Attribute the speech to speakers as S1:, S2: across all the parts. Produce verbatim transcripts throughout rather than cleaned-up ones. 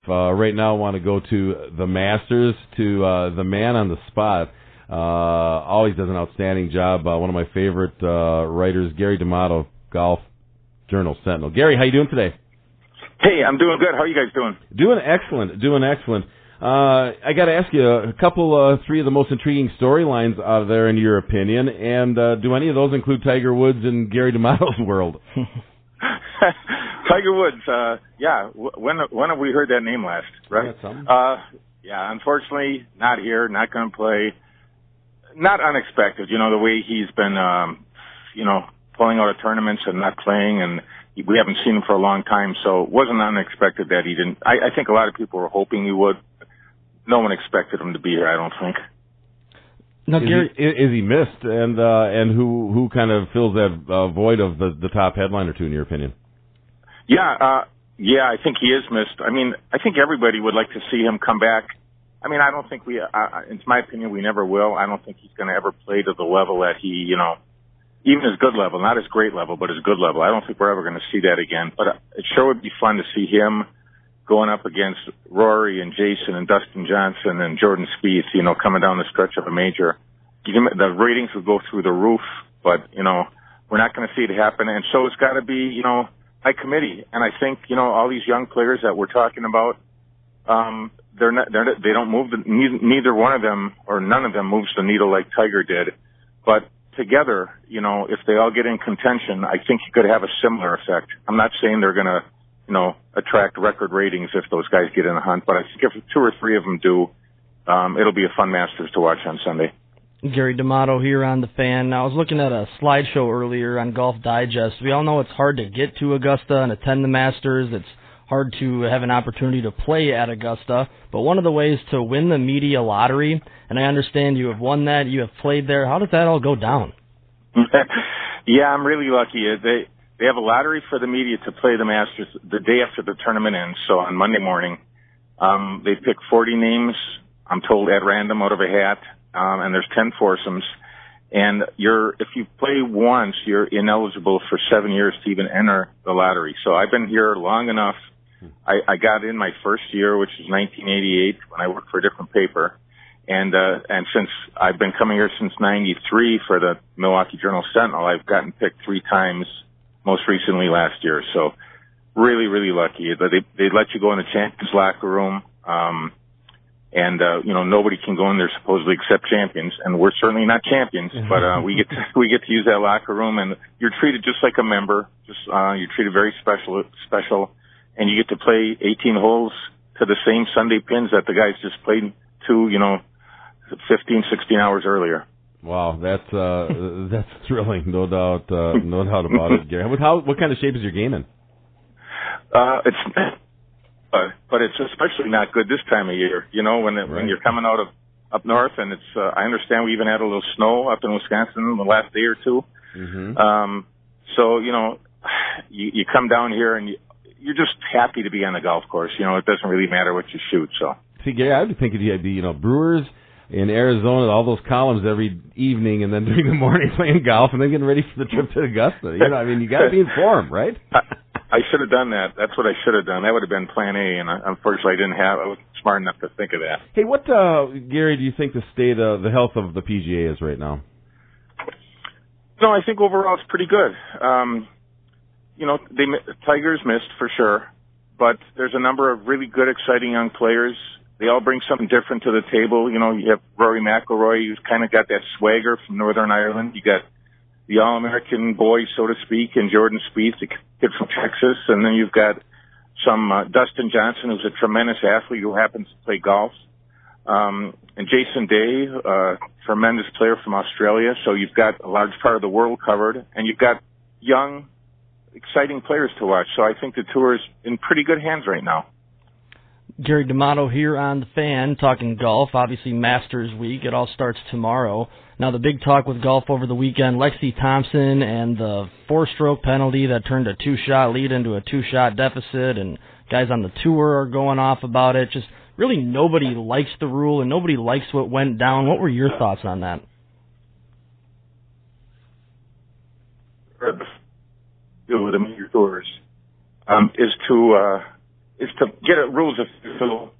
S1: Uh, right now, I want to go to the Masters, to uh, the man on the spot. Uh, always does an outstanding job. Uh, one of my favorite uh, writers, Gary D'Amato, Golf Journal Sentinel. Gary, how you doing today?
S2: Hey, I'm doing good. How are you guys doing?
S1: Doing excellent. Doing excellent. Uh, I got to ask you a couple, uh, three of the most intriguing storylines out there, in your opinion, and uh, do any of those include Tiger Woods and Gary D'Amato's world?
S2: Tiger Woods, uh, yeah. When when have we heard that name last? Right? Uh, yeah. Unfortunately, not here. Not going to play. Not unexpected. You know the way he's been, um, you know, pulling out of tournaments and not playing, and we haven't seen him for a long time. So it wasn't unexpected that he didn't. I, I think a lot of people were hoping he would. No one expected him to be here, I don't think.
S1: Now, is, Gary, he, is he missed, and uh, and who who kind of fills that uh, void of the, the top headliner, two, in your opinion?
S2: Yeah, uh, yeah, I think he is missed. I mean, I think everybody would like to see him come back. I mean, I don't think we, uh, in my opinion, we never will. I don't think he's going to ever play to the level that he, you know, even his good level, not his great level, but his good level. I don't think we're ever going to see that again. But it sure would be fun to see him going up against Rory and Jason and Dustin Johnson and Jordan Spieth, you know, coming down the stretch of a major. The ratings would go through the roof, but, you know, we're not going to see it happen. And so it's got to be, you know, by committee. And I think, you know, all these young players that we're talking about, um, they're not, they're, they don't move the, neither, neither one of them or none of them moves the needle like Tiger did. But together, you know, if they all get in contention, I think you could have a similar effect. I'm not saying they're going to, you know, attract record ratings if those guys get in a hunt, but I think if two or three of them do, um, it'll be a fun Masters to watch on Sunday.
S3: Gary D'Amato here on The Fan. I was looking at a slideshow earlier on Golf Digest. We all know it's hard to get to Augusta and attend the Masters. It's hard to have an opportunity to play at Augusta, but one of the ways to win the media lottery, and I understand you have won that, you have played there. How does that all go down?
S2: Yeah, I'm really lucky. They They have a lottery for the media to play the Masters the day after the tournament ends. So on Monday morning, um, they pick forty names, I'm told, at random out of a hat, um, and there's ten foursomes. And you're, if you play once, you're ineligible for seven years to even enter the lottery. So I've been here long enough. I, I got in my first year, which is nineteen eighty-eight, when I worked for a different paper. And, uh, and since I've been coming here since ninety-three for the Milwaukee Journal Sentinel, I've gotten picked three times, most recently last year. So really, really lucky. They, they let you go in the champions locker room. Um, and, uh, you know, nobody can go in there supposedly except champions. And we're certainly not champions, but, uh, we get to, we get to use that locker room, and you're treated just like a member. Just, uh, you're treated very special, special. And you get to play eighteen holes to the same Sunday pins that the guys just played to, you know, fifteen, sixteen hours earlier.
S1: Wow, that's uh, that's thrilling, no doubt, uh, no doubt about it, Gary. What, how, what kind of shape is your game in?
S2: Uh, it's, uh, but it's especially not good this time of year. You know, when it, right. when you're coming out of up north, and it's. Uh, I understand we even had a little snow up in Wisconsin the last day or two. Mm-hmm. Um, so you know, you, you come down here and you, you're just happy to be on the golf course. You know, it doesn't really matter what you shoot. So
S1: see, Gary, I would think it'd be, you know, Brewers in Arizona, all those columns every evening, and then during the morning playing golf, and then getting ready for the trip to Augusta. You know, I mean, you got to be in form, right?
S2: I, I should have done that. That's what I should have done. That would have been Plan A, and unfortunately, I didn't have. I wasn't smart enough to think of that.
S1: Hey, what, uh, Gary, do you think the state of the health of the P G A is right now?
S2: No, I think overall it's pretty good. Um, you know, they Tiger's missed for sure, but there's a number of really good, exciting young players. They all bring something different to the table. You know, you have Rory McIlroy, who's kind of got that swagger from Northern Ireland. You got the All-American boy, so to speak, and Jordan Spieth, the kid from Texas. And then you've got some uh, Dustin Johnson, who's a tremendous athlete who happens to play golf. Um, and Jason Day, uh, tremendous player from Australia. So you've got a large part of the world covered. And you've got young, exciting players to watch. So I think the tour is in pretty good hands right now.
S3: Gary D'Amato here on The Fan, talking golf. Obviously, Masters Week. It all starts tomorrow. Now, the big talk with golf over the weekend, Lexi Thompson and the four-stroke penalty that turned a two-shot lead into a two-shot deficit, and guys on the tour are going off about it. Just really nobody likes the rule, and nobody likes what went down. What were your thoughts on that?
S2: With the major tours um, is to... Uh, is to get a rules official.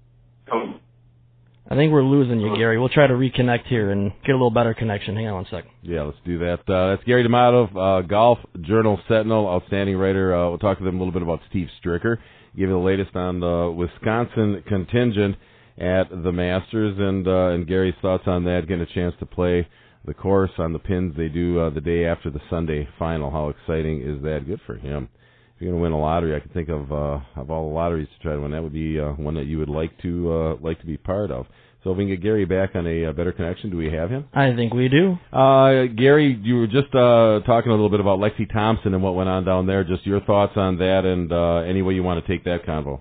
S3: I think we're losing you, Gary. We'll try to reconnect here and get a little better connection. Hang on one second.
S1: Yeah, let's do that. Uh, that's Gary D'Amato, uh, Golf Journal Sentinel, outstanding writer. Uh, we'll talk to them a little bit about Steve Stricker, give you the latest on the Wisconsin contingent at the Masters, and uh, and Gary's thoughts on that, getting a chance to play the course on the pins they do uh, the day after the Sunday final. How exciting is that? Good for him. If you're going to win a lottery, I can think of uh, of all the lotteries to try to win. That would be uh, one that you would like to uh, like to be part of. So if we can get Gary back on a, a better connection, do we have him?
S3: I think we do.
S1: Uh, Gary, you were just uh, talking a little bit about Lexi Thompson and what went on down there. Just your thoughts on that, and uh, any way you want to take that convo.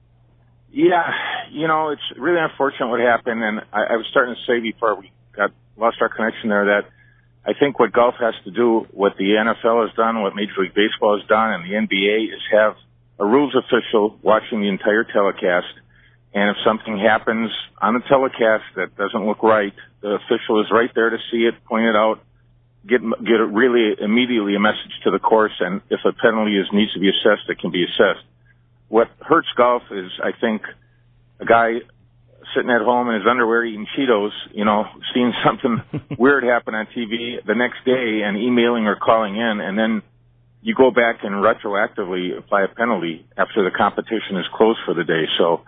S2: Yeah, you know, it's really unfortunate what happened, and I, I was starting to say before we got lost our connection there that I think what golf has to do, what the N F L has done, what Major League Baseball has done, and the N B A is have a rules official watching the entire telecast. And if something happens on the telecast that doesn't look right, the official is right there to see it, point it out, get get it really immediately a message to the course, and if a penalty is needs to be assessed, it can be assessed. What hurts golf is, I think, a guy sitting at home in his underwear eating Cheetos, you know, seeing something weird happen on T V the next day and emailing or calling in, and then you go back and retroactively apply a penalty after the competition is closed for the day. So,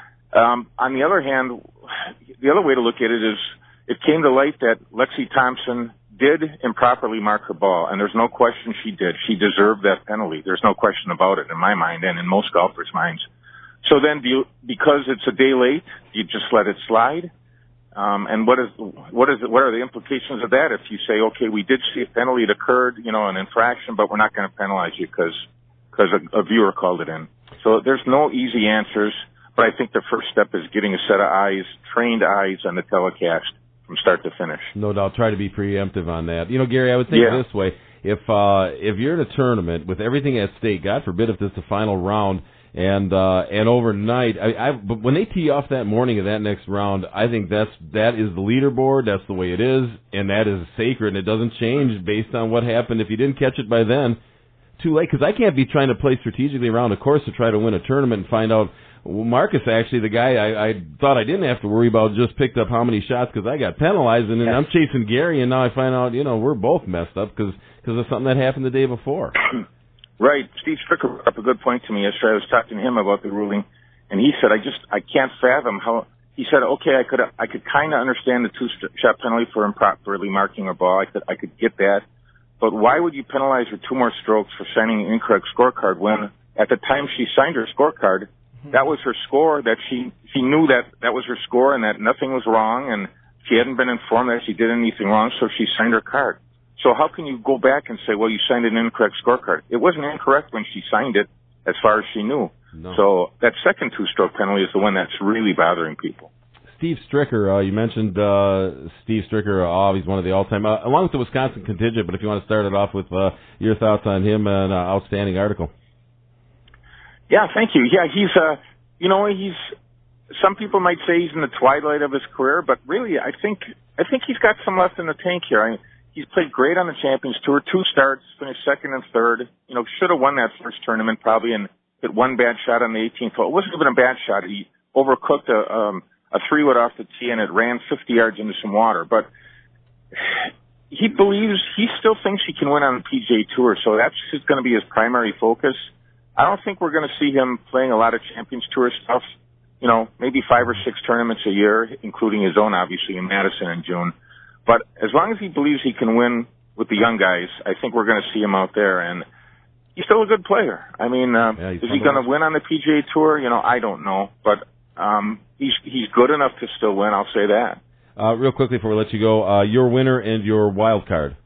S2: um, on the other hand, the other way to look at it is it came to light that Lexi Thompson did improperly mark her ball, and there's no question she did. She deserved that penalty. There's no question about it in my mind and in most golfers' minds. So then, do you, because it's a day late, you just let it slide? Um, and what is what is what are the implications of that? If you say, okay, we did see a penalty, it occurred, you know, an infraction, but we're not going to penalize you because because a, a viewer called it in. So there's no easy answers, but I think the first step is getting a set of eyes, trained eyes on the telecast from start to finish.
S1: No doubt. Try to be preemptive on that. You know, Gary, I would think
S2: yeah.
S1: this way: if uh, if you're in a tournament with everything at stake, God forbid if this is the final round. And uh, and overnight, I, I, but when they tee off that morning of that next round, I think that's that is the leaderboard. That's the way it is, and that is sacred. And it doesn't change based on what happened. If you didn't catch it by then, too late. Because I can't be trying to play strategically around a course to try to win a tournament and find out. Well, Marcus, actually, the guy I, I thought I didn't have to worry about, just picked up how many shots because I got penalized, and then I'm chasing Gary, and now I find out, you know, we're both messed up because because of something that happened the day before.
S2: Right. Steve Stricker brought up a good point to me yesterday. I was talking to him about the ruling, and he said, I just, I can't fathom how, he said, okay, I could, I could kind of understand the two-shot penalty for improperly marking a ball. I could, I could get that. But why would you penalize her two more strokes for signing an incorrect scorecard when, at the time she signed her scorecard, that was her score, that she, she knew that that was her score and that nothing was wrong, and she hadn't been informed that she did anything wrong, so she signed her card. So how can you go back and say, well, you signed an incorrect scorecard? It wasn't incorrect when she signed it, as far as she knew. No. So that second two-stroke penalty is the one that's really bothering people.
S1: Steve Stricker, uh, you mentioned uh, Steve Stricker. Oh, he's one of the all-time, uh, along with the Wisconsin contingent. But if you want to start it off with uh, your thoughts on him, an uh, outstanding article.
S2: Yeah, thank you. Yeah, he's, uh, you know, he's. Some people might say he's in the twilight of his career, but really, I think, I think he's got some left in the tank here. I, He's played great on the Champions Tour, two starts, finished second and third. You know, should have won that first tournament probably and hit one bad shot on the eighteenth hole. It wasn't even a bad shot. He overcooked a, um, a three-wood off the tee and it ran fifty yards into some water. But he believes, he still thinks he can win on the P G A Tour, so that's just going to be his primary focus. I don't think we're going to see him playing a lot of Champions Tour stuff. You know, maybe five or six tournaments a year, including his own, obviously, in Madison in June. But as long as he believes he can win with the young guys, I think we're going to see him out there. And he's still a good player. I mean, uh, yeah, is he going to win on the P G A Tour? You know, I don't know. But um, he's he's good enough to still win, I'll say that.
S1: Uh, real quickly before we let you go, uh, your winner and your wild card.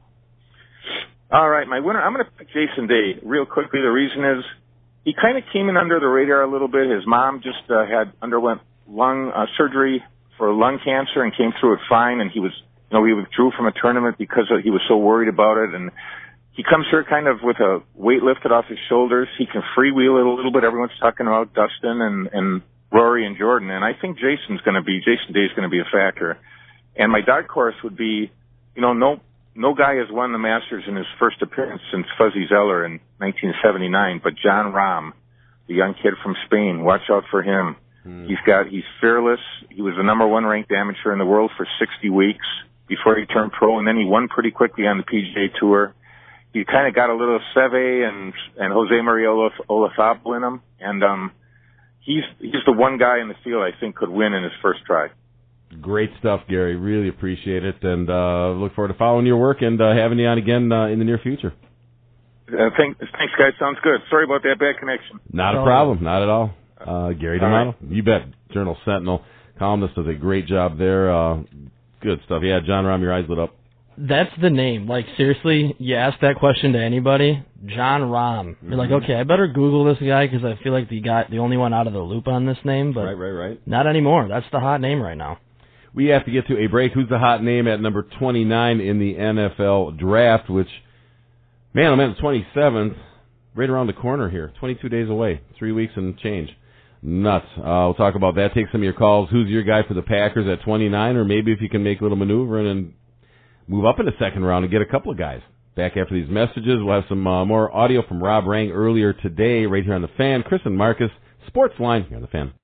S2: All right, my winner, I'm going to pick Jason Day. Real quickly, the reason is he kind of came in under the radar a little bit. His mom just uh, had underwent lung uh, surgery for lung cancer and came through it fine, and he was You know, he withdrew from a tournament because he was so worried about it, and he comes here kind of with a weight lifted off his shoulders. He can freewheel it a little bit. Everyone's talking about Dustin and, and Rory and Jordan, and I think Jason's going to be, Jason Day is going to be a factor. And my dark horse would be, you know, no no guy has won the Masters in his first appearance since Fuzzy Zeller in nineteen seventy-nine, but John Rahm. the young kid from Spain. Watch out for him. Mm. He's got, he's fearless. He was the number one ranked amateur in the world for sixty weeks before he turned pro, and then he won pretty quickly on the P G A Tour. He kind of got a little Seve and and Jose Maria Olaf, Olazabal in him, and um, he's he's the one guy in the field I think could win in his first try.
S1: Great stuff, Gary. Really appreciate it, and uh, look forward to following your work and uh, having you on again uh, in the near future.
S2: Uh, thanks, thanks, guys. Sounds good. Sorry about that bad connection.
S1: Not a problem. Not at all. Uh, Gary D'Amato,
S2: right.
S1: You bet. Journal Sentinel columnist does a great job there. Uh, good stuff. Yeah, John Rahm, your eyes lit up.
S3: That's the name. Like, seriously, you ask that question to anybody, John Rahm. You're mm-hmm. like, okay, I better Google this guy because I feel like the guy, the only one out of the loop on this name. But
S1: right, right, right.
S3: Not anymore. That's the hot name right now.
S1: We have to get to a break. Who's the hot name at number twenty-nine in the N F L draft, which, man, I'm at the twenty-seventh, right around the corner here, twenty-two days away, three weeks and change. Nuts. Uh, we'll talk about that, take some of your calls. Who's your guy for the Packers at twenty-nine, or maybe if you can make a little maneuvering and move up in the second round and get a couple of guys. Back after these messages, we'll have some uh, more audio from Rob Rang earlier today right here on The Fan. Chris and Marcus, Sports Line here on The Fan.